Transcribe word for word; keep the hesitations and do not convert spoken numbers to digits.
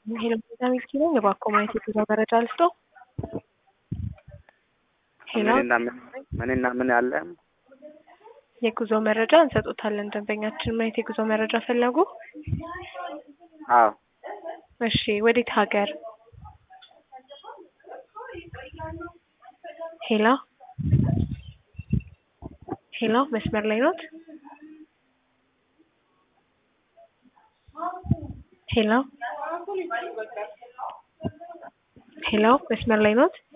ሄሎ በጣም ይችላል የባኮ ማየት የጉዞ መረጃ ልስጦ። ሄሎ ምንና ምን ምንና ምን አለ? የጉዞ መረጃ እንሰጦታለን። ደንበኛችን ማየት የጉዞ መረጃ ፈለጉ? አዎ። እሺ ወዴት ሀገር? ሄሎ ሄሎ መስመር ላይ ኖት? ሄሎ ሄሎ መስመር ላይ ኖት?